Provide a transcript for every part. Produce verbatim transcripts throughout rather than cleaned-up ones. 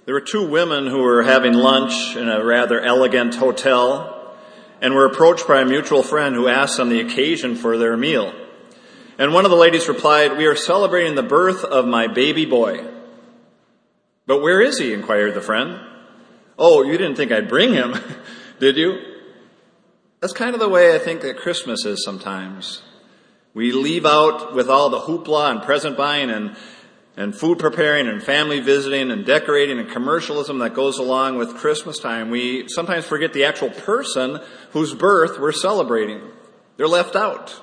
There were two women who were having lunch in a rather elegant hotel and were approached by a mutual friend who asked them the occasion for their meal. And one of the ladies replied, "We are celebrating the birth of my baby boy." "But where is he?" inquired the friend. "Oh, you didn't think I'd bring him, did you?" That's kind of the way I think that Christmas is sometimes. We leave out with all the hoopla and present buying and and food preparing and family visiting and decorating and commercialism that goes along with Christmas time. We sometimes forget the actual person whose birth we're celebrating. They're left out.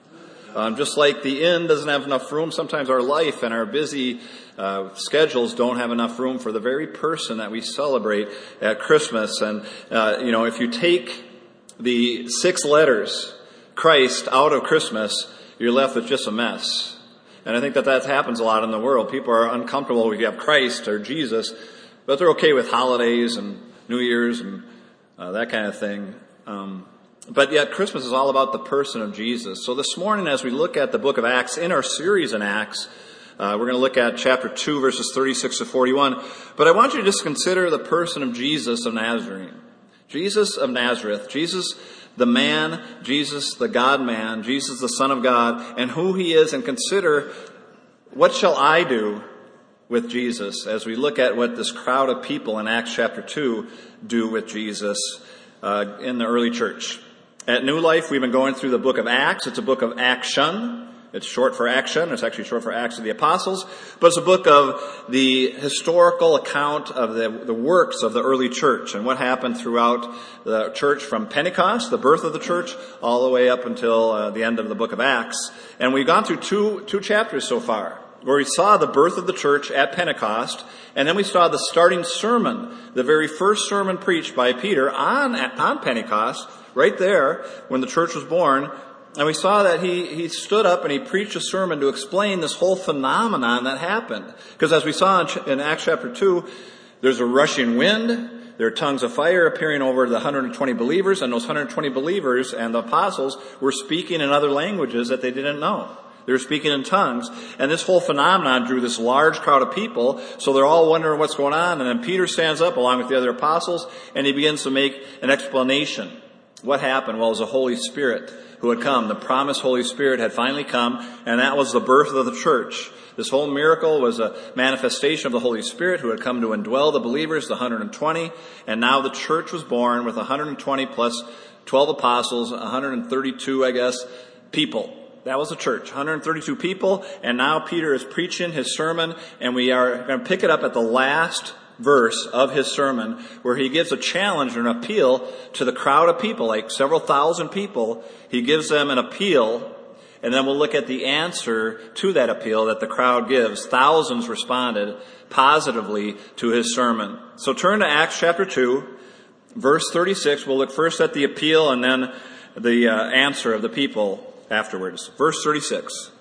Um, just like the inn doesn't have enough room, sometimes our life and our busy uh, schedules don't have enough room for the very person that we celebrate at Christmas. And, uh, you know, if you take the six letters, Christ, out of Christmas, you're left with just a mess. And I think that that happens a lot in the world. People are uncomfortable if you have Christ or Jesus, but they're okay with holidays and New Year's and uh, that kind of thing. Um, but yet Christmas is all about the person of Jesus. So this morning, as we look at the book of Acts, in our series in Acts, uh, we're going to look at chapter two, verses thirty-six to forty-one. But I want you to just consider the person of Jesus of Nazareth. Jesus of Nazareth. Jesus the man, Jesus, the God-man, Jesus, the Son of God, and who he is, and consider, what shall I do with Jesus as we look at what this crowd of people in Acts chapter two do with Jesus uh, in the early church. At New Life, we've been going through the book of Acts. It's a book of action. It's short for action. It's actually short for Acts of the Apostles. But it's a book of the historical account of the, the works of the early church and what happened throughout the church from Pentecost, the birth of the church, all the way up until uh, the end of the book of Acts. And we've gone through two, two chapters so far, where we saw the birth of the church at Pentecost, and then we saw the starting sermon, the very first sermon preached by Peter on, on Pentecost, right there when the church was born. And we saw that he, he stood up and he preached a sermon to explain this whole phenomenon that happened. Because as we saw in, in Acts chapter two, there's a rushing wind, there are tongues of fire appearing over the one hundred twenty believers, and those one hundred twenty believers and the apostles were speaking in other languages that they didn't know. They were speaking in tongues, and this whole phenomenon drew this large crowd of people, so they're all wondering what's going on, and then Peter stands up along with the other apostles, and he begins to make an explanation. What happened? Well, it was the Holy Spirit who had come. The promised Holy Spirit had finally come, and that was the birth of the church. This whole miracle was a manifestation of the Holy Spirit who had come to indwell the believers, the one hundred twenty, and now the church was born with one hundred twenty plus twelve apostles, one hundred thirty-two, I guess, people. That was the church, one hundred thirty-two people, and now Peter is preaching his sermon, and we are going to pick it up at the last verse of his sermon, where he gives a challenge or an appeal to the crowd of people, like several thousand people. He gives them an appeal, and then we'll look at the answer to that appeal that the crowd gives. Thousands responded positively to his sermon. So turn to Acts chapter two, verse thirty-six. We'll look first at the appeal and then the uh, answer of the people afterwards. Verse thirty-six.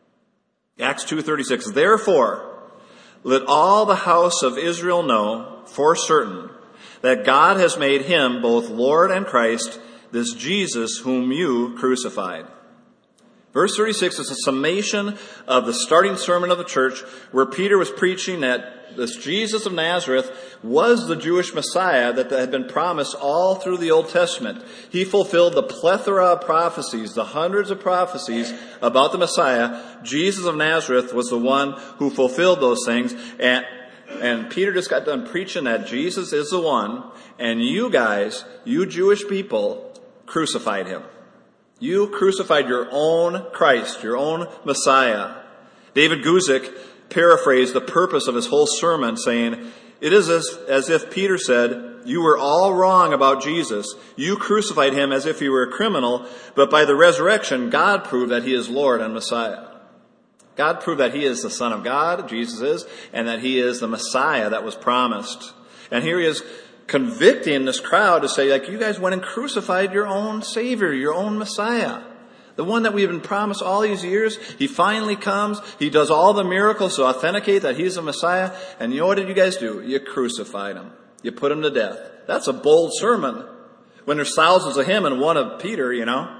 Acts two thirty-six. Therefore, let all the house of Israel know for certain that God has made him both Lord and Christ, this Jesus whom you crucified. Verse thirty-six is a summation of the starting sermon of the church, where Peter was preaching that this Jesus of Nazareth was the Jewish Messiah that had been promised all through the Old Testament. He fulfilled the plethora of prophecies, the hundreds of prophecies about the Messiah. Jesus of Nazareth was the one who fulfilled those things. And, and Peter just got done preaching that Jesus is the one, and you guys, you Jewish people, crucified him. You crucified your own Christ, your own Messiah. David Guzik paraphrased the purpose of his whole sermon, saying, it is as, as if Peter said, you were all wrong about Jesus. You crucified him as if he were a criminal, but by the resurrection, God proved that he is Lord and Messiah. God proved that he is the Son of God, Jesus is, and that he is the Messiah that was promised. And here he is convicting this crowd to say, like, you guys went and crucified your own Savior, your own Messiah. The one that we've been promised all these years. He finally comes. He does all the miracles to authenticate that he's the Messiah. And you know what did you guys do? You crucified him. You put him to death. That's a bold sermon. When there's thousands of him and one of Peter, you know.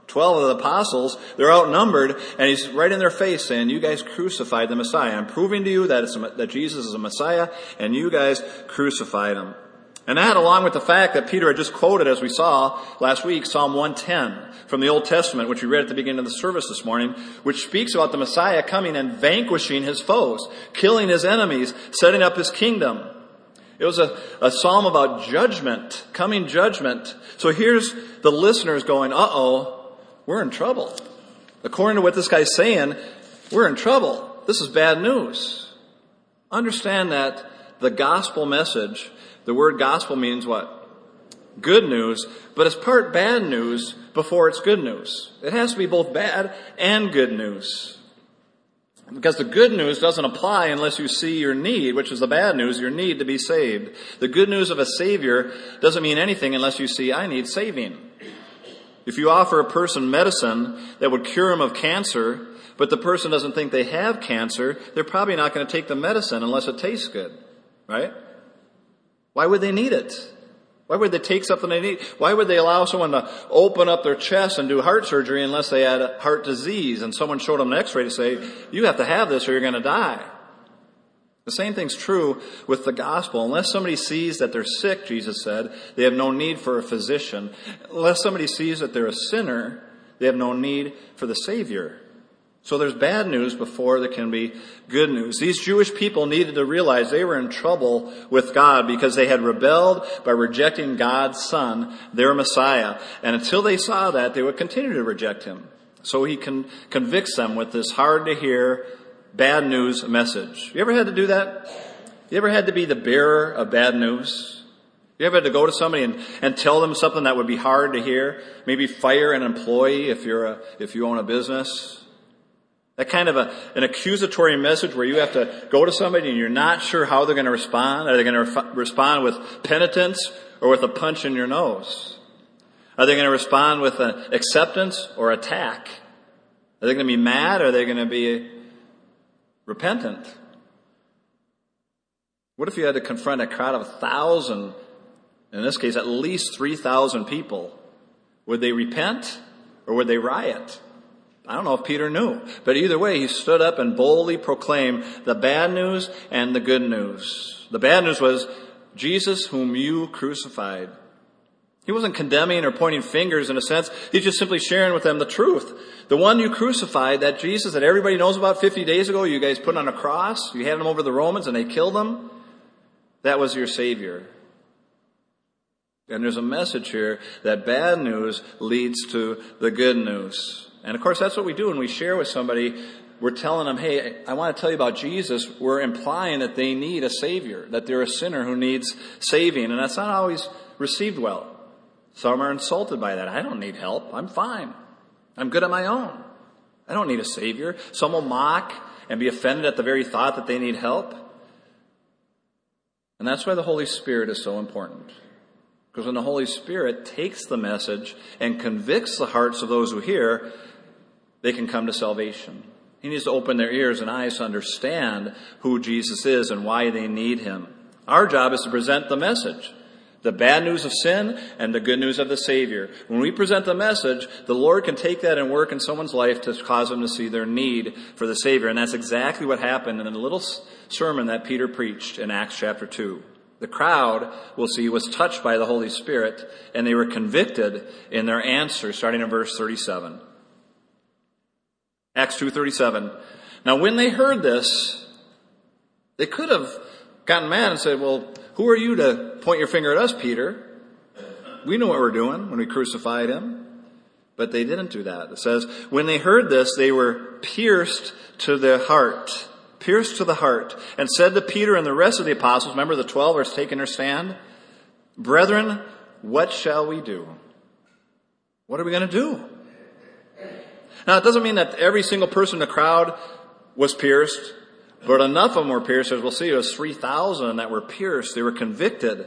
Twelve of the apostles, they're outnumbered, and he's right in their face saying, you guys crucified the Messiah. I'm proving to you that, it's, that Jesus is a Messiah, and you guys crucified him. And that, along with the fact that Peter had just quoted, as we saw last week, Psalm one ten from the Old Testament, which we read at the beginning of the service this morning, which speaks about the Messiah coming and vanquishing his foes, killing his enemies, setting up his kingdom. It was a, a psalm about judgment, coming judgment. So here's the listeners going, uh-oh, we're in trouble. According to what this guy's saying, we're in trouble. This is bad news. Understand that the gospel message, the word gospel means what? Good news, but it's part bad news before it's good news. It has to be both bad and good news. Because the good news doesn't apply unless you see your need, which is the bad news, your need to be saved. The good news of a Savior doesn't mean anything unless you see, I need saving. If you offer a person medicine that would cure him of cancer, but the person doesn't think they have cancer, they're probably not going to take the medicine unless it tastes good, right? Why would they need it? Why would they take something they need? Why would they allow someone to open up their chest and do heart surgery unless they had a heart disease and someone showed them an x-ray to say, you have to have this or you're going to die? The same thing's true with the gospel. Unless somebody sees that they're sick, Jesus said, they have no need for a physician. Unless somebody sees that they're a sinner, they have no need for the Savior. So there's bad news before there can be good news. These Jewish people needed to realize they were in trouble with God because they had rebelled by rejecting God's Son, their Messiah. And until they saw that, they would continue to reject him. So he con- convicts them with this hard-to-hear, bad news message. You ever had to do that? You ever had to be the bearer of bad news? You ever had to go to somebody and, and tell them something that would be hard to hear? Maybe fire an employee if you're a, if you own a business? That kind of a, an accusatory message where you have to go to somebody and you're not sure how they're going to respond. Are they going to re- respond with penitence or with a punch in your nose? Are they going to respond with an acceptance or attack? Are they going to be mad or are they going to be repentant? What if you had to confront a crowd of a thousand, in this case at least three thousand people? Would they repent or would they riot? I don't know if Peter knew. But either way, he stood up and boldly proclaimed the bad news and the good news. The bad news was Jesus whom you crucified. He wasn't condemning or pointing fingers in a sense. He's just simply sharing with them the truth. The one you crucified, that Jesus that everybody knows about fifty days ago, you guys put on a cross, you handed him over to the Romans and they killed him, that was your Savior. And there's a message here that bad news leads to the good news. And of course, that's what we do when we share with somebody. We're telling them, hey, I want to tell you about Jesus. We're implying that they need a Savior, that they're a sinner who needs saving. And that's not always received well. Some are insulted by that. I don't need help. I'm fine. I'm good on my own. I don't need a Savior. Some will mock and be offended at the very thought that they need help. And that's why the Holy Spirit is so important. Because when the Holy Spirit takes the message and convicts the hearts of those who hear, they can come to salvation. He needs to open their ears and eyes to understand who Jesus is and why they need him. Our job is to present the message, the bad news of sin and the good news of the Savior. When we present the message, the Lord can take that and work in someone's life to cause them to see their need for the Savior. And that's exactly what happened in the little sermon that Peter preached in Acts chapter two. The crowd, we'll see, was touched by the Holy Spirit, and they were convicted in their answer, starting in verse thirty-seven. Acts two thirty-seven. Now when they heard this, they could have gotten mad and said, well, who are you to point your finger at us, Peter? We know what we're doing when we crucified him. But they didn't do that. It says, when they heard this, they were pierced to the heart. Pierced to the heart. And said to Peter and the rest of the apostles, remember the twelve are taking their stand? Brethren, what shall we do? What are we going to do? Now, it doesn't mean that every single person in the crowd was pierced, but enough of them were pierced. As we'll see, it was three thousand that were pierced. They were convicted.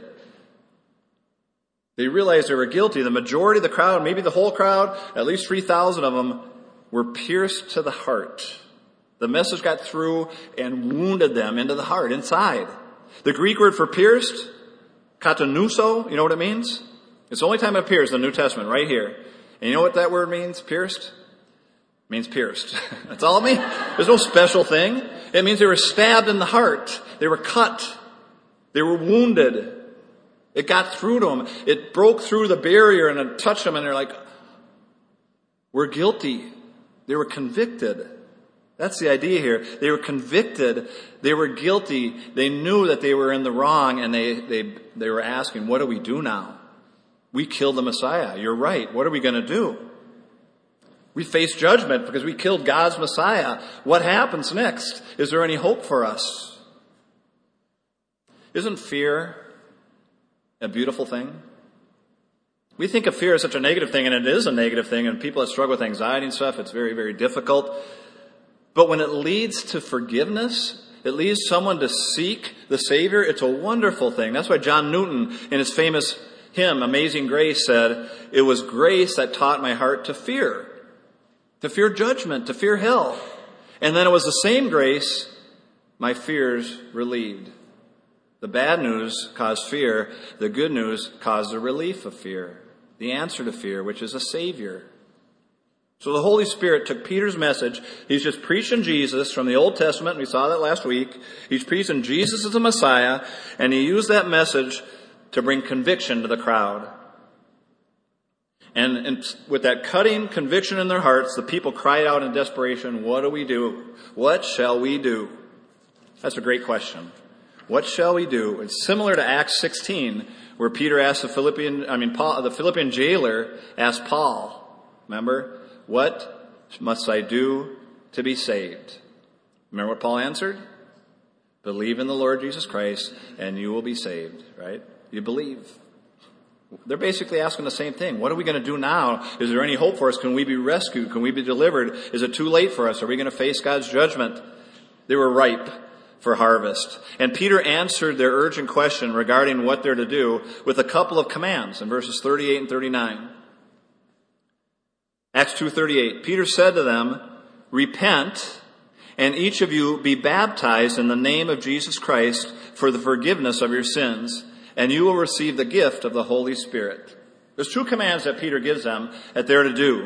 They realized they were guilty. The majority of the crowd, maybe the whole crowd, at least three thousand of them, were pierced to the heart. The message got through and wounded them into the heart, inside. The Greek word for pierced, katanuso, you know what it means? It's the only time it appears in the New Testament, right here. And you know what that word means, pierced? It means pierced. That's all it means. There's no special thing. It means they were stabbed in the heart. They were cut. They were wounded. It got through to them. It broke through the barrier and it touched them and they're like, we're guilty. They were convicted. That's the idea here. They were convicted. They were guilty. They knew that they were in the wrong and they, they, they were asking, what do we do now? We killed the Messiah. You're right. What are we going to do? We face judgment because we killed God's Messiah. What happens next? Is there any hope for us? Isn't fear a beautiful thing? We think of fear as such a negative thing, and it is a negative thing, and people that struggle with anxiety and stuff, it's very, very difficult. But when it leads to forgiveness, it leads someone to seek the Savior, it's a wonderful thing. That's why John Newton, in his famous hymn, Amazing Grace, said, it was grace that taught my heart to fear. To fear judgment, to fear hell. And then it was the same grace my fears relieved. The bad news caused fear. The good news caused the relief of fear. The answer to fear, which is a Savior. So the Holy Spirit took Peter's message. He's just preaching Jesus from the Old Testament. We saw that last week. He's preaching Jesus as the Messiah. And he used that message to bring conviction to the crowd. And, and with that cutting conviction in their hearts, the people cried out in desperation, what do we do? What shall we do? That's a great question. What shall we do? It's similar to Acts sixteen, where Peter asked the Philippian, I mean, Paul, the Philippian jailer asked Paul, remember, what must I do to be saved? Remember what Paul answered? Believe in the Lord Jesus Christ and you will be saved, right? You believe. They're basically asking the same thing. What are we going to do now? Is there any hope for us? Can we be rescued? Can we be delivered? Is it too late for us? Are we going to face God's judgment? They were ripe for harvest. And Peter answered their urgent question regarding what they're to do with a couple of commands in verses thirty-eight and thirty-nine. Acts two thirty-eight. Peter said to them, repent, and each of you be baptized in the name of Jesus Christ for the forgiveness of your sins, and you will receive the gift of the Holy Spirit. There's two commands that Peter gives them that they're to do.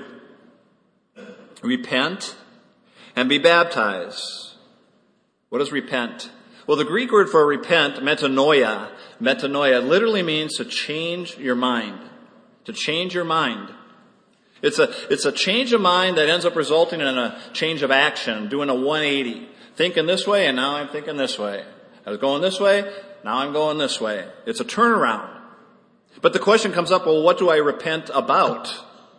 Repent and be baptized. What does repent? Well, the Greek word for repent, metanoia, metanoia, literally means to change your mind. To change your mind. It's a, it's a change of mind that ends up resulting in a change of action, doing a one eighty. Thinking this way, and now I'm thinking this way. I was going this way, now I'm going this way. It's a turnaround. But the question comes up, well, what do I repent about?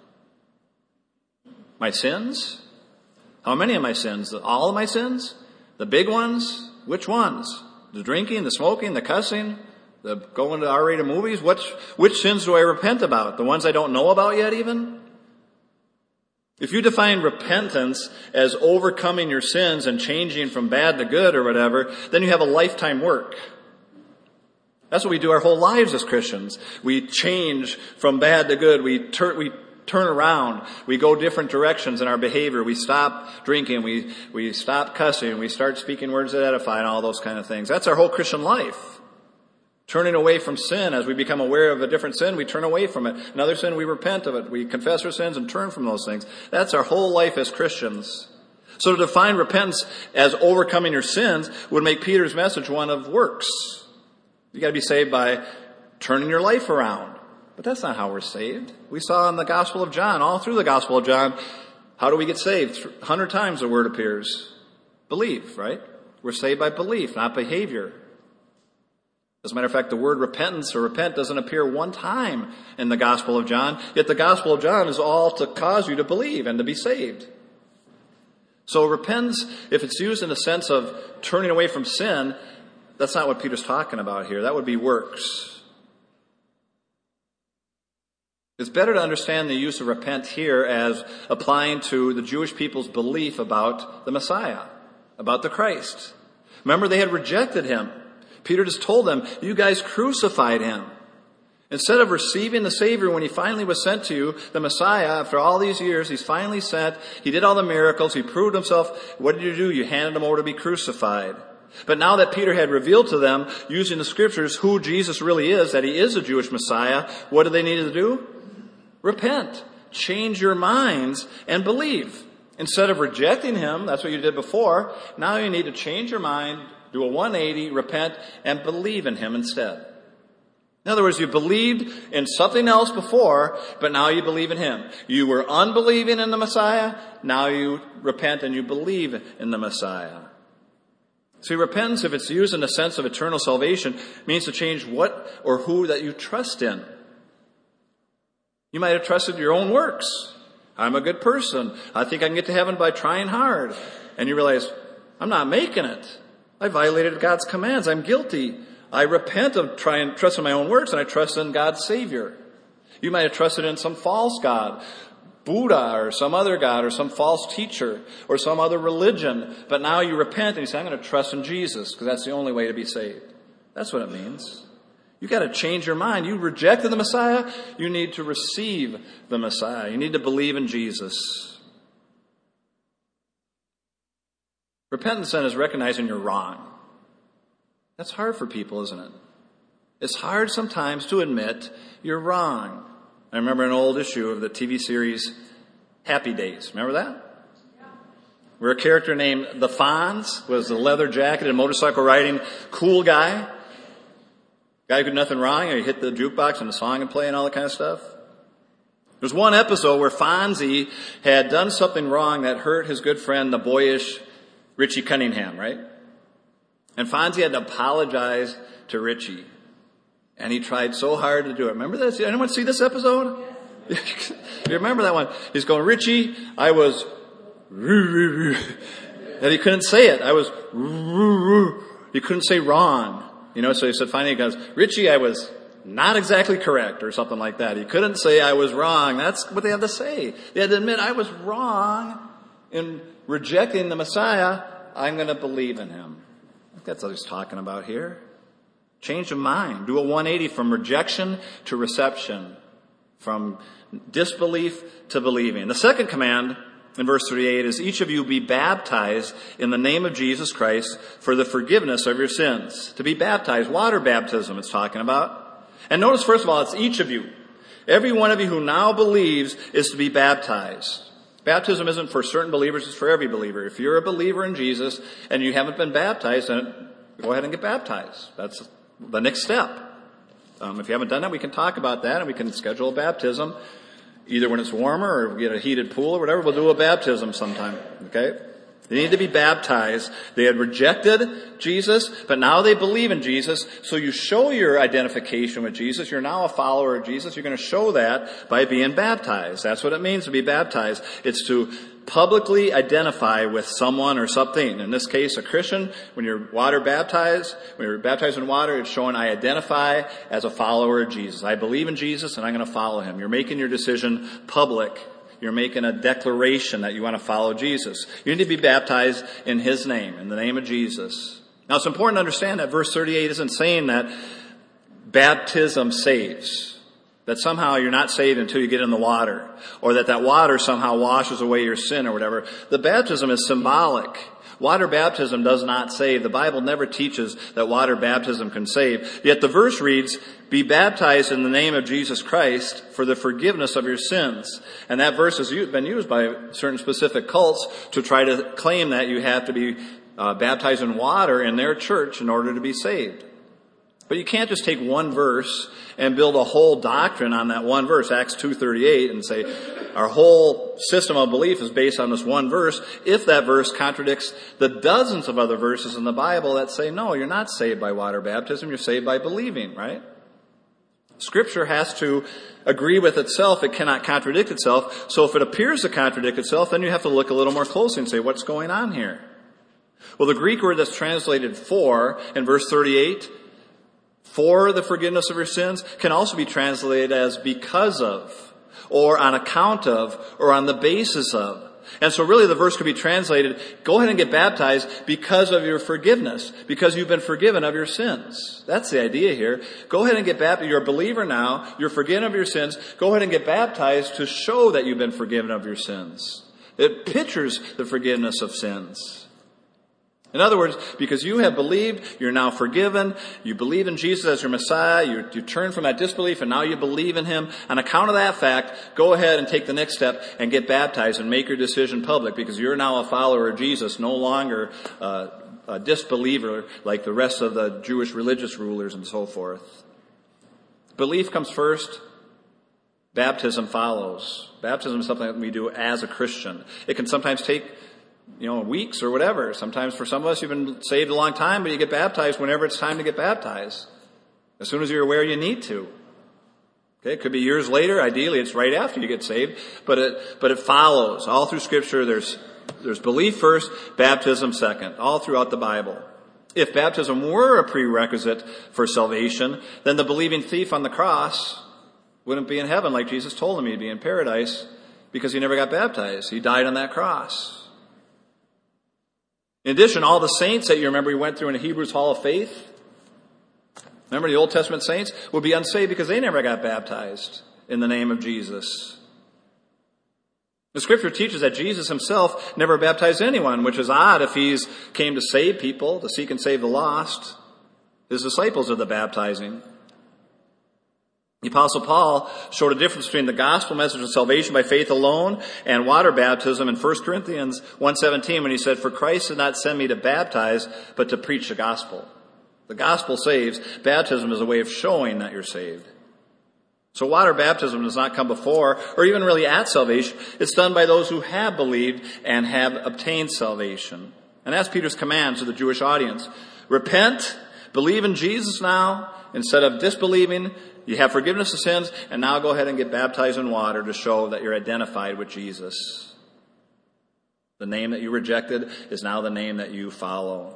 My sins? How many of my sins? All of my sins? The big ones? Which ones? The drinking, the smoking, the cussing, the going to R-rated movies? Which, which sins do I repent about? The ones I don't know about yet even? If you define repentance as overcoming your sins and changing from bad to good or whatever, then you have a lifetime work. That's what we do our whole lives as Christians. We change from bad to good. We turn, we turn around. We go different directions in our behavior. We stop drinking. We, we stop cussing. We start speaking words that edify and all those kind of things. That's our whole Christian life. Turning away from sin. As we become aware of a different sin, we turn away from it. Another sin, we repent of it. We confess our sins and turn from those things. That's our whole life as Christians. So to define repentance as overcoming your sins would make Peter's message one of works. You got to be saved by turning your life around. But that's not how we're saved. We saw in the Gospel of John, all through the Gospel of John, how do we get saved? A hundred times the word appears. Believe, right? We're saved by belief, not behavior. As a matter of fact, the word repentance or repent doesn't appear one time in the Gospel of John, yet the Gospel of John is all to cause you to believe and to be saved. So repentance, if it's used in the sense of turning away from sin, that's not what Peter's talking about here. That would be works. It's better to understand the use of repent here as applying to the Jewish people's belief about the Messiah, about the Christ. Remember, they had rejected him. Peter just told them, you guys crucified him. Instead of receiving the Savior when he finally was sent to you, the Messiah, after all these years, he's finally sent. He did all the miracles. He proved himself. What did you do? You handed him over to be crucified. But now that Peter had revealed to them, using the scriptures, who Jesus really is, that he is a Jewish Messiah, what do they need to do? Repent. change your minds and believe. Instead of rejecting him, that's what you did before, now you need to change your mind, do a one eighty, repent, and believe in him instead. In other words, you believed in something else before, but now you believe in him. You were unbelieving in the Messiah, now you repent and you believe in the Messiah. See, repentance, if it's used in the sense of eternal salvation, means to change what or who that you trust in. You might have trusted your own works. I'm a good person. I think I can get to heaven by trying hard. And you realize, I'm not making it. I violated God's commands. I'm guilty. I repent of trying trusting my own works, and I trust in God's Savior. You might have trusted in some false god, Buddha or some other god or some false teacher or some other religion. But now you repent and you say, I'm going to trust in Jesus because that's the only way to be saved. That's what it means. You've got to change your mind. You rejected the Messiah. You need to receive the Messiah. You need to believe in Jesus. Repentance then is recognizing you're wrong. That's hard for people, isn't it? It's hard sometimes to admit you're wrong. I remember an old issue of the T V series Happy Days. Remember that? Yeah. Where a character named the Fonz was the leather jacket and motorcycle riding cool guy. Guy who did nothing wrong, or he hit the jukebox and the song would play and all that kind of stuff. There's one episode where Fonzie had done something wrong that hurt his good friend, the boyish Richie Cunningham, right? And Fonzie had to apologize to Richie. And he tried so hard to do it. Remember this? Anyone see this episode? Yes. You remember that one? He's going, Richie, I was... And he couldn't say it. I was... He couldn't say wrong. You know, so he said, finally he goes, Richie, I was not exactly correct, or something like that. He couldn't say I was wrong. That's what they had to say. They had to admit, I was wrong in rejecting the Messiah. I'm going to believe in him. I think that's what he's talking about here. Change of mind. Do a one eighty from rejection to reception, from disbelief to believing. The second command in verse thirty-eight is, each of you be baptized in the name of Jesus Christ for the forgiveness of your sins. To be baptized, water baptism it's talking about. And notice, first of all, it's each of you. Every one of you who now believes is to be baptized. Baptism isn't for certain believers, it's for every believer. If you're a believer in Jesus and you haven't been baptized, then go ahead and get baptized. That's the next step. Um, if you haven't done that, we can talk about that and we can schedule a baptism. Either when it's warmer or we get a heated pool or whatever, we'll do a baptism sometime. Okay? They need to be baptized. They had rejected Jesus, but now they believe in Jesus. So you show your identification with Jesus. You're now a follower of Jesus. You're going to show that by being baptized. That's what it means to be baptized. It's to publicly identify with someone or something. In this case, a Christian, when you're water baptized, when you're baptized in water, it's showing I identify as a follower of Jesus. I believe in Jesus and I'm going to follow him. You're making your decision public. You're making a declaration that you want to follow Jesus. You need to be baptized in his name, in the name of Jesus. Now it's important to understand that verse thirty-eight isn't saying that baptism saves. That somehow you're not saved until you get in the water. Or that that water somehow washes away your sin or whatever. The baptism is symbolic. Water baptism does not save. The Bible never teaches that water baptism can save. Yet the verse reads, be baptized in the name of Jesus Christ for the forgiveness of your sins. And that verse has been used by certain specific cults to try to claim that you have to be uh, baptized in water in their church in order to be saved. But you can't just take one verse and build a whole doctrine on that one verse, Acts two thirty-eight, and say our whole system of belief is based on this one verse, if that verse contradicts the dozens of other verses in the Bible that say, no, you're not saved by water baptism, you're saved by believing, right? Scripture has to agree with itself. It cannot contradict itself. So if it appears to contradict itself, then you have to look a little more closely and say, what's going on here? Well, the Greek word that's translated for in verse thirty-eight, for the forgiveness of your sins, can also be translated as because of, or on account of, or on the basis of. And so really the verse could be translated, go ahead and get baptized because of your forgiveness, because you've been forgiven of your sins. That's the idea here. Go ahead and get baptized. You're a believer now. You're forgiven of your sins. Go ahead and get baptized to show that you've been forgiven of your sins. It pictures the forgiveness of sins. In other words, because you have believed, you're now forgiven, you believe in Jesus as your Messiah, you, you turn from that disbelief and now you believe in Him. On account of that fact, go ahead and take the next step and get baptized and make your decision public, because you're now a follower of Jesus, no longer uh, a disbeliever like the rest of the Jewish religious rulers and so forth. Belief comes first. Baptism follows. Baptism is something that we do as a Christian. It can sometimes take you know, weeks or whatever. Sometimes for some of us, you've been saved a long time, but you get baptized whenever it's time to get baptized. As soon as you're aware you need to. Okay, it could be years later. Ideally, it's right after you get saved. But it, but it follows. All through Scripture, there's, there's belief first, baptism second. All throughout the Bible. If baptism were a prerequisite for salvation, then the believing thief on the cross wouldn't be in heaven like Jesus told him he'd be in paradise, because he never got baptized. He died on that cross. In addition, all the saints that you remember we went through in the Hebrews Hall of Faith, remember the Old Testament saints, would be unsaved because they never got baptized in the name of Jesus. The Scripture teaches that Jesus Himself never baptized anyone, which is odd if He's came to save people, to seek and save the lost. His disciples are the baptizing. The Apostle Paul showed a difference between the gospel message of salvation by faith alone and water baptism in First Corinthians one seventeen when he said, "For Christ did not send me to baptize, but to preach the gospel." The gospel saves. Baptism is a way of showing that you're saved. So water baptism does not come before or even really at salvation. It's done by those who have believed and have obtained salvation. And that's Peter's command to the Jewish audience. Repent, believe in Jesus now, instead of disbelieving. You have forgiveness of sins, and now go ahead and get baptized in water to show that you're identified with Jesus. The name that you rejected is now the name that you follow.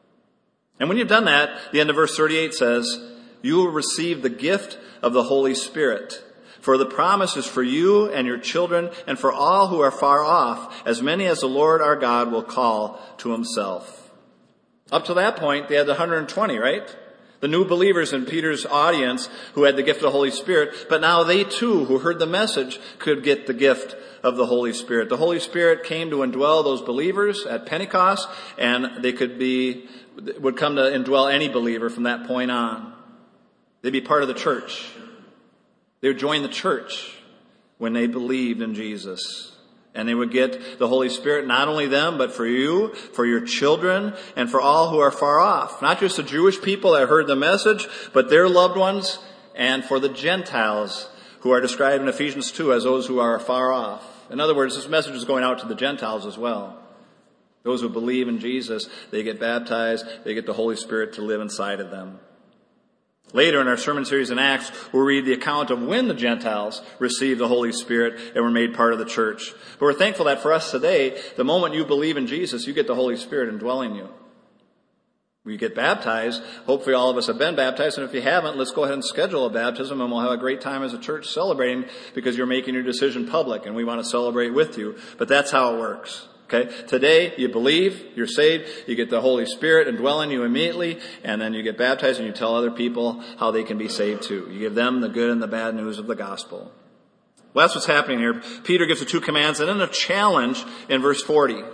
And when you've done that, the end of verse thirty-eight says, "You will receive the gift of the Holy Spirit. For the promise is for you and your children and for all who are far off, as many as the Lord our God will call to Himself." Up to that point, they had the one hundred twenty, right? The new believers in Peter's audience who had the gift of the Holy Spirit, but now they too, who heard the message, could get the gift of the Holy Spirit. The Holy Spirit came to indwell those believers at Pentecost, and they could be, would come to indwell any believer from that point on. They'd be part of the church. They would join the church when they believed in Jesus. And they would get the Holy Spirit, not only them, but for you, for your children, and for all who are far off. Not just the Jewish people that heard the message, but their loved ones, and for the Gentiles, who are described in Ephesians two as those who are far off. In other words, this message is going out to the Gentiles as well. Those who believe in Jesus, they get baptized, they get the Holy Spirit to live inside of them. Later in our sermon series in Acts, we'll read the account of when the Gentiles received the Holy Spirit and were made part of the church. But we're thankful that for us today, the moment you believe in Jesus, you get the Holy Spirit indwelling you. We get baptized. Hopefully all of us have been baptized. And if you haven't, let's go ahead and schedule a baptism, and we'll have a great time as a church celebrating, because you're making your decision public and we want to celebrate with you. But that's how it works. Okay, today you believe, you're saved, you get the Holy Spirit indwelling you immediately, and then you get baptized and you tell other people how they can be saved too. You give them the good and the bad news of the gospel. Well, that's what's happening here. Peter gives the two commands and then a challenge in verse forty.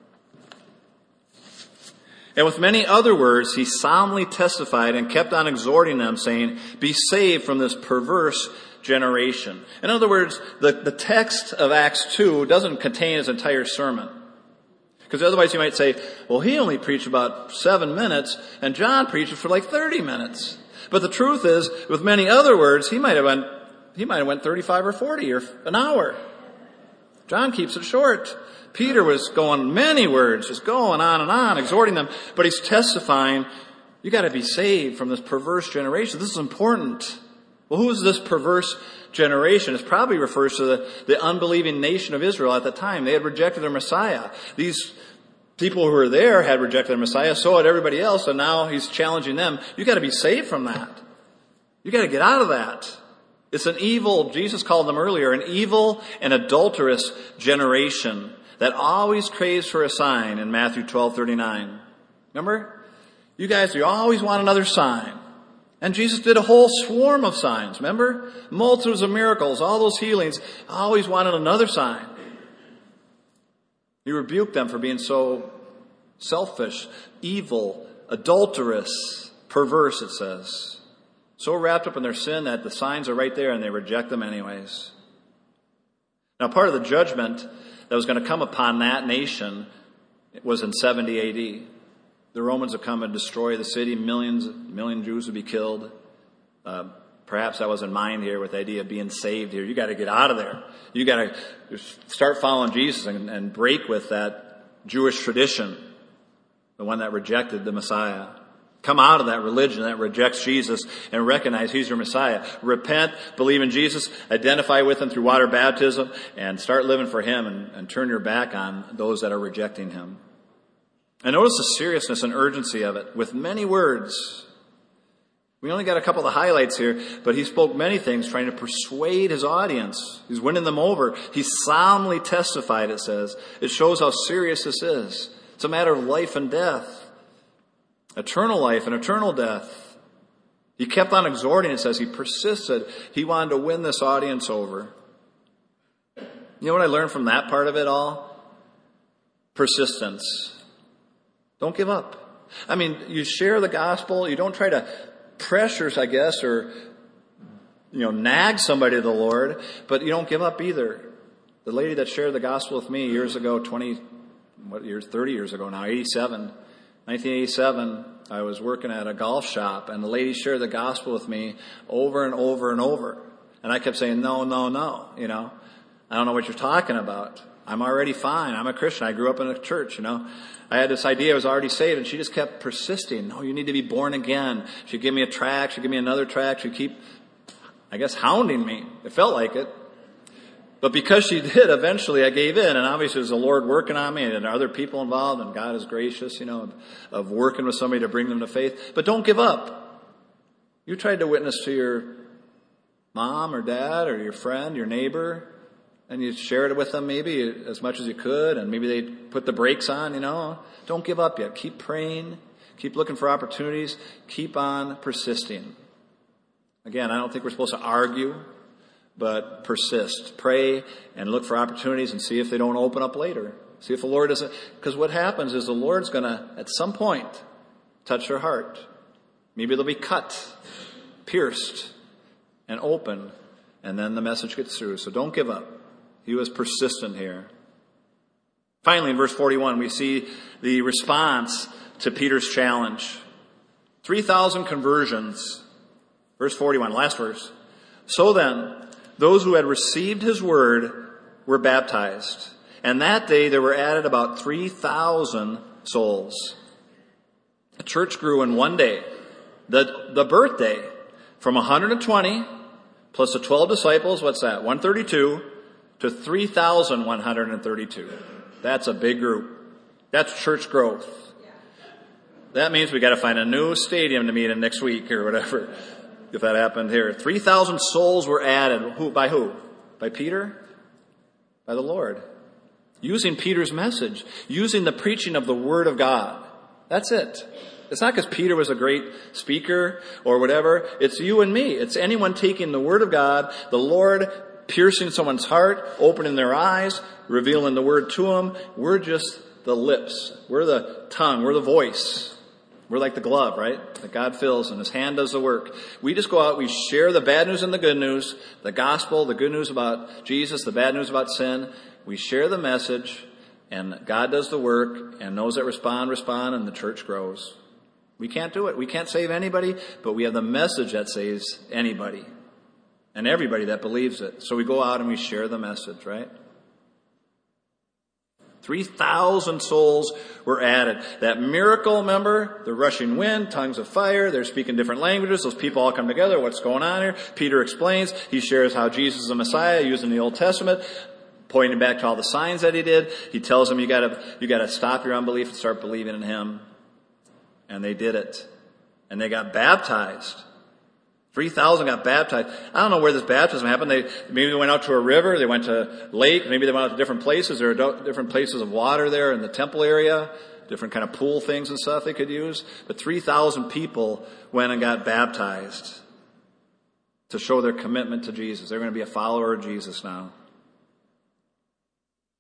And with many other words, he solemnly testified and kept on exhorting them, saying, "Be saved from this perverse generation." In other words, the, the text of Acts two doesn't contain his entire sermon. Because otherwise you might say, well, he only preached about seven minutes, and John preached for like thirty minutes. But the truth is, with many other words, he might have went, he might have went thirty-five or forty or an hour. John keeps it short. Peter was going many words, just going on and on, exhorting them. But he's testifying, you got to be saved from this perverse generation. This is important. Well, who is this perverse generation? It probably refers to the, the unbelieving nation of Israel at the time. They had rejected their Messiah. These people who were there had rejected their Messiah, so had everybody else, and now he's challenging them. You got to be saved from that. You got to get out of that. It's an evil, Jesus called them earlier, an evil and adulterous generation that always craves for a sign in Matthew twelve thirty-nine. Remember? You guys, you always want another sign. And Jesus did a whole swarm of signs, remember? Multitudes of miracles, all those healings, always wanted another sign. He rebuked them for being so selfish, evil, adulterous, perverse, it says. So wrapped up in their sin that the signs are right there and they reject them anyways. Now, part of the judgment that was going to come upon that nation was in seventy A D. The Romans would come and destroy the city. Millions, million Jews would be killed. Uh, perhaps that was in mind here with the idea of being saved here. You got to get out of there. You got to start following Jesus and, and break with that Jewish tradition, the one that rejected the Messiah. Come out of that religion that rejects Jesus and recognize He's your Messiah. Repent, believe in Jesus, identify with Him through water baptism, and start living for Him and, and turn your back on those that are rejecting Him. And notice the seriousness and urgency of it with many words. We only got a couple of highlights here, but he spoke many things trying to persuade his audience. He's winning them over. He solemnly testified, it says. It shows how serious this is. It's a matter of life and death. Eternal life and eternal death. He kept on exhorting, it says. He persisted. He wanted to win this audience over. You know what I learned from that part of it all? Persistence. Don't give up. I mean, you share the gospel. You don't try to pressure, I guess, or, you know, nag somebody to the Lord, but you don't give up either. The lady that shared the gospel with me years ago, twenty, what years, thirty years ago now, eighty-seven, nineteen eighty-seven, I was working at a golf shop, and the lady shared the gospel with me over and over and over. And I kept saying, no, no, no, you know. I don't know what you're talking about. I'm already fine. I'm a Christian. I grew up in a church, you know. I had this idea I was already saved, and she just kept persisting. No, you need to be born again. She'd give me a tract. She'd give me another tract. She'd keep, I guess, hounding me. It felt like it. But because she did, eventually I gave in. And obviously it was the Lord working on me and other people involved. And God is gracious, you know, of, of working with somebody to bring them to faith. But don't give up. You tried to witness to your mom or dad or your friend, your neighbor. And you shared it with them maybe as much as you could, and maybe they put the brakes on, you know. Don't give up yet. Keep praying. Keep looking for opportunities. Keep on persisting. Again, I don't think we're supposed to argue, but persist. Pray and look for opportunities and see if they don't open up later. See if the Lord doesn't, because what happens is the Lord's going to, at some point, touch their heart. Maybe they'll be cut, pierced, and open, and then the message gets through. So don't give up. He was persistent here. Finally, in verse forty-one, we see the response to Peter's challenge. three thousand conversions. Verse forty-one, last verse. So then, those who had received his word were baptized. And that day there were added about three thousand souls. The church grew in one day. The, the birthday from one hundred twenty plus the twelve disciples, what's that? one hundred thirty-two. To three thousand one hundred thirty-two. That's a big group. That's church growth. That means we got to find a new stadium to meet in next week or whatever, if that happened here. three thousand souls were added. Who, by who? By Peter? By the Lord. Using Peter's message. Using the preaching of the Word of God. That's it. It's not because Peter was a great speaker or whatever. It's you and me. It's anyone taking the Word of God, the Lord piercing someone's heart, opening their eyes, revealing the word to them. We're just the lips. We're the tongue. We're the voice. We're like the glove, right? That God fills and his hand does the work. We just go out, we share the bad news and the good news, the gospel, the good news about Jesus, the bad news about sin. We share the message and God does the work, and those that respond, respond, and the church grows. We can't do it. We can't save anybody, but we have the message that saves anybody. And everybody that believes it. So we go out and we share the message, right? three thousand souls were added. That miracle, remember? The rushing wind, tongues of fire. They're speaking different languages. Those people all come together. What's going on here? Peter explains. He shares how Jesus is the Messiah using the Old Testament, pointing back to all the signs that he did. He tells them you gotta, you gotta stop your unbelief and start believing in him. And they did it. And they got baptized. three thousand got baptized. I don't know where this baptism happened. They maybe they went out to a river. They went to a lake. Maybe they went out to different places. There are different places of water there in the temple area. Different kind of pool things and stuff they could use. But three thousand people went and got baptized to show their commitment to Jesus. They're going to be a follower of Jesus now.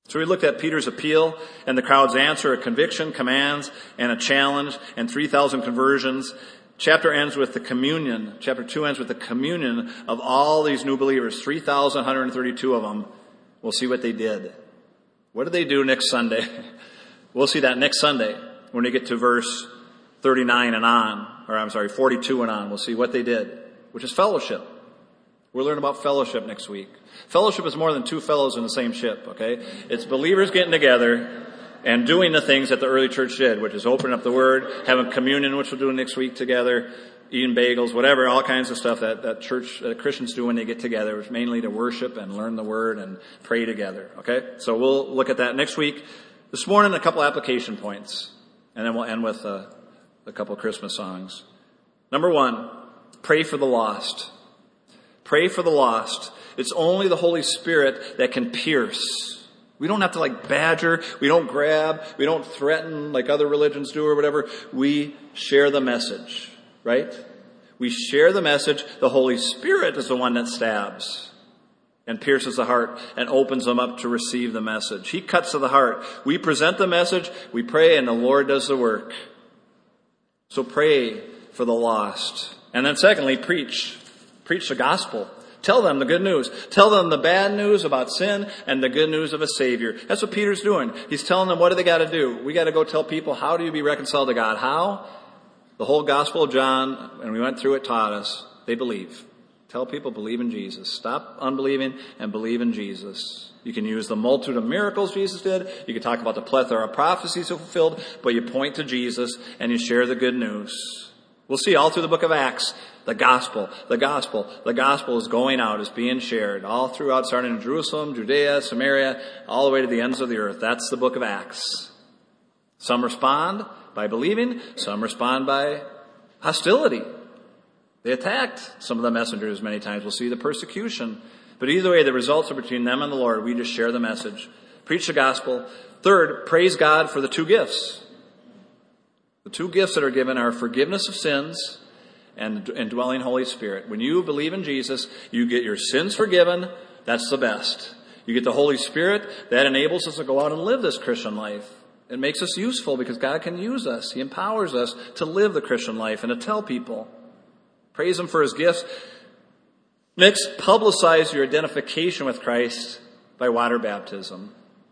So we looked at Peter's appeal and the crowd's answer, a conviction, commands, and a challenge, and three thousand conversions. Chapter ends with the communion. Chapter two ends with the communion of all these new believers, three thousand one hundred thirty-two of them. We'll see what they did. What did they do next Sunday? We'll see that next Sunday when we get to verse thirty-nine and on, or I'm sorry, forty-two and on. We'll see what they did, which is fellowship. We'll learn about fellowship next week. Fellowship is more than two fellows in the same ship, okay? It's believers getting together and doing the things that the early church did, which is opening up the Word, having communion, which we'll do next week together, eating bagels, whatever, all kinds of stuff that, that church, that Christians do when they get together, mainly to worship and learn the Word and pray together, okay? So we'll look at that next week. This morning, a couple application points, and then we'll end with a, a couple Christmas songs. Number one, pray for the lost. Pray for the lost. It's only the Holy Spirit that can pierce. We don't have to like badger. We don't grab. We don't threaten like other religions do or whatever. We share the message, right? We share the message. The Holy Spirit is the one that stabs and pierces the heart and opens them up to receive the message. He cuts to the heart. We present the message. We pray and the Lord does the work. So pray for the lost. And then secondly, preach. Preach the gospel. Tell them the good news. Tell them the bad news about sin and the good news of a Savior. That's what Peter's doing. He's telling them what do they got to do. We got to go tell people, how do you be reconciled to God? How? The whole Gospel of John, and we went through it, taught us, they believe. Tell people, believe in Jesus. Stop unbelieving and believe in Jesus. You can use the multitude of miracles Jesus did. You can talk about the plethora of prophecies fulfilled, but you point to Jesus and you share the good news. We'll see all through the book of Acts, the gospel, the gospel, the gospel is going out, is being shared all throughout, starting in Jerusalem, Judea, Samaria, all the way to the ends of the earth. That's the book of Acts. Some respond by believing, some respond by hostility. They attacked some of the messengers many times. We'll see the persecution. But either way, the results are between them and the Lord. We just share the message. Preach the gospel. Third, praise God for the two gifts. The two gifts that are given are forgiveness of sins and indwelling Holy Spirit. When you believe in Jesus, you get your sins forgiven. That's the best. You get the Holy Spirit. That enables us to go out and live this Christian life. It makes us useful because God can use us. He empowers us to live the Christian life and to tell people. Praise Him for His gifts. Next, publicize your identification with Christ by water baptism.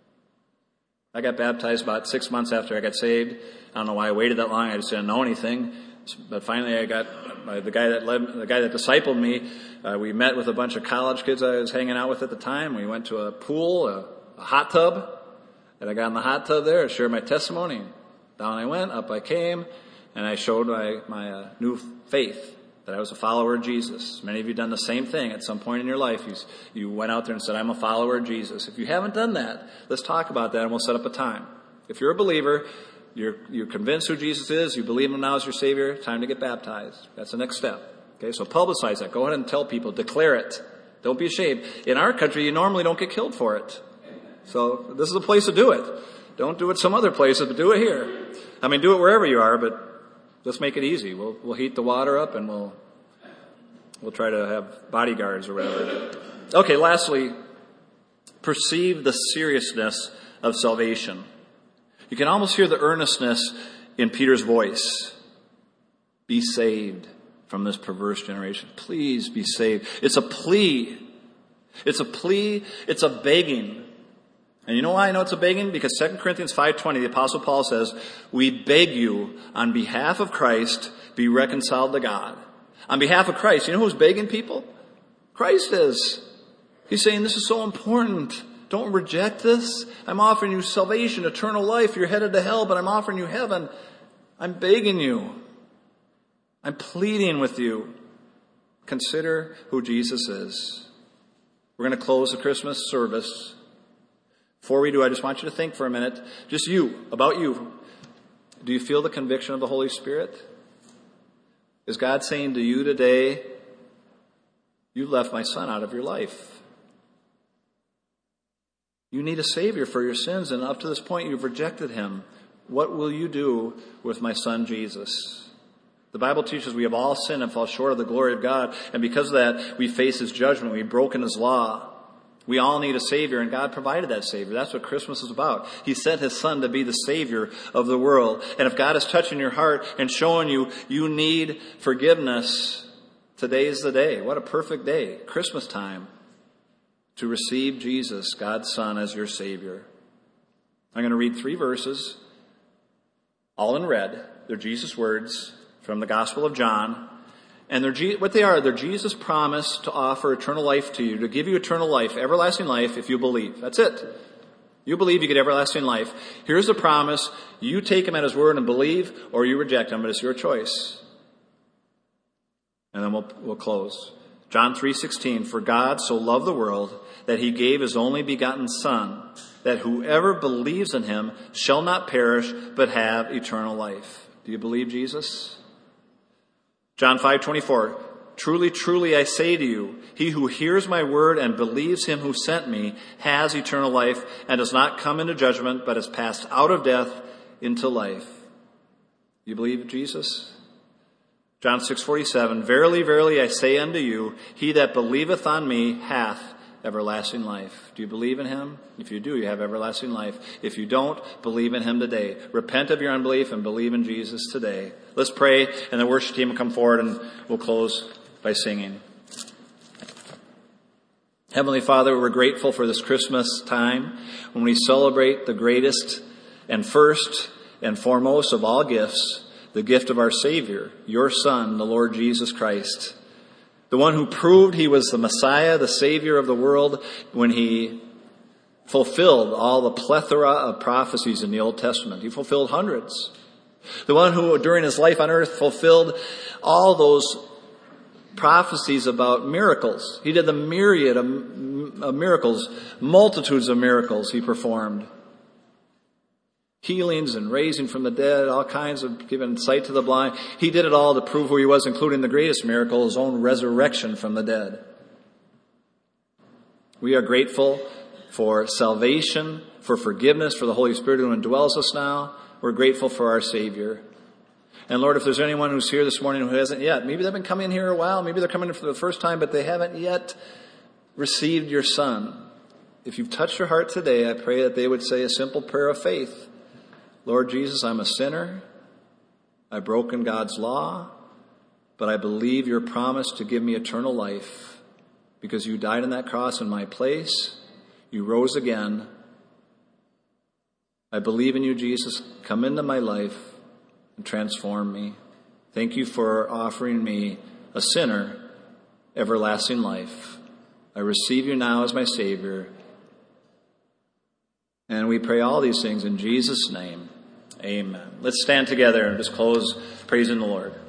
I got baptized about six months after I got saved. I don't know why I waited that long. I just didn't know anything. But finally, I got uh, the guy that led, the guy that discipled me. Uh, we met with a bunch of college kids I was hanging out with at the time. We went to a pool, a, a hot tub, and I got in the hot tub there. I shared my testimony. Down I went, up I came, and I showed my my uh, new faith. That I was a follower of Jesus. Many of you have done the same thing at some point in your life. You, you went out there and said, I'm a follower of Jesus. If you haven't done that, let's talk about that and we'll set up a time. If you're a believer, you're, you're convinced who Jesus is, you believe Him now as your Savior, time to get baptized. That's the next step. Okay, so publicize that. Go ahead and tell people. Declare it. Don't be ashamed. In our country, you normally don't get killed for it. So this is a place to do it. Don't do it some other places, but do it here. I mean, do it wherever you are, but let's make it easy. We'll we'll heat the water up and we'll we'll try to have bodyguards or whatever. Okay, lastly, perceive the seriousness of salvation. You can almost hear the earnestness in Peter's voice. Be saved from this perverse generation. Please be saved. It's a plea. It's a plea. It's a begging. And you know why I know it's a begging? Because Second Corinthians five twenty, the Apostle Paul says, we beg you on behalf of Christ, be reconciled to God. On behalf of Christ, you know who's begging people? Christ is. He's saying this is so important. Don't reject this. I'm offering you salvation, eternal life. You're headed to hell, but I'm offering you heaven. I'm begging you. I'm pleading with you. Consider who Jesus is. We're going to close the Christmas service. Before we do, I just want you to think for a minute, just you, about you. Do you feel the conviction of the Holy Spirit? Is God saying to you today, you left my son out of your life? You need a Savior for your sins, and up to this point you've rejected Him. What will you do with my son Jesus? The Bible teaches we have all sinned and fall short of the glory of God, and because of that we face His judgment. We've broken His law. We all need a Savior, and God provided that Savior. That's what Christmas is about. He sent His Son to be the Savior of the world. And if God is touching your heart and showing you you need forgiveness, today is the day. What a perfect day, Christmas time, to receive Jesus, God's Son, as your Savior. I'm going to read three verses, all in red. They're Jesus' words from the Gospel of John. And they're, what they are, they're Jesus' promise to offer eternal life to you, to give you eternal life, everlasting life, if you believe. That's it. You believe, you get everlasting life. Here's the promise. You take Him at His word and believe, or you reject Him, but it's your choice. And then we'll, we'll close. John three sixteen, for God so loved the world that He gave His only begotten Son, that whoever believes in Him shall not perish, but have eternal life. Do you believe Jesus? John five twenty-four, truly, truly, I say to you, he who hears my word and believes Him who sent me has eternal life and does not come into judgment, but has passed out of death into life. You believe Jesus? John six forty-seven, verily, verily, I say unto you, he that believeth on me hath everlasting life. Do you believe in Him? If you do, you have everlasting life. If you don't, believe in Him today. Repent of your unbelief and believe in Jesus today. Let's pray, and the worship team will come forward, and we'll close by singing. Heavenly Father, we're grateful for this Christmas time when we celebrate the greatest and first and foremost of all gifts, the gift of our Savior, your Son, the Lord Jesus Christ. The one who proved He was the Messiah, the Savior of the world, when He fulfilled all the plethora of prophecies in the Old Testament. He fulfilled hundreds. The one who, during His life on earth, fulfilled all those prophecies about miracles. He did the myriad of, of miracles, multitudes of miracles He performed. Healings and raising from the dead, all kinds of giving sight to the blind. He did it all to prove who He was, including the greatest miracle, His own resurrection from the dead. We are grateful for salvation, for forgiveness, for the Holy Spirit who indwells us now. We're grateful for our Savior. And Lord, if there's anyone who's here this morning who hasn't yet, maybe they've been coming here a while, maybe they're coming in for the first time, but they haven't yet received your Son. If you've touched your heart today, I pray that they would say a simple prayer of faith. Lord Jesus, I'm a sinner. I've broken God's law, but I believe your promise to give me eternal life because you died on that cross in my place. You rose again. I believe in you, Jesus. Come into my life and transform me. Thank you for offering me, a sinner, everlasting life. I receive you now as my Savior. And we pray all these things in Jesus' name. Amen. Let's stand together and just close praising the Lord.